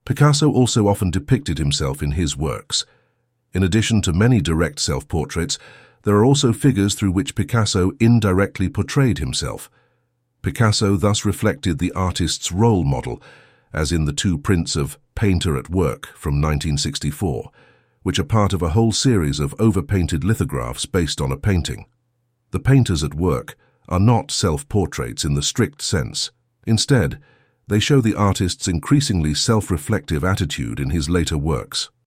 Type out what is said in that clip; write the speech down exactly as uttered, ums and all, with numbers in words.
Picasso also often depicted himself in his works. In addition to many direct self-portraits, there are also figures through which Picasso indirectly portrayed himself. Picasso thus reflected the artist's role model, as in the two prints of Painter at Work from nineteen sixty-four, which are part of a whole series of overpainted lithographs based on a painting. The painters at work are not self-portraits in the strict sense. Instead, they show the artist's increasingly self-reflective attitude in his later works.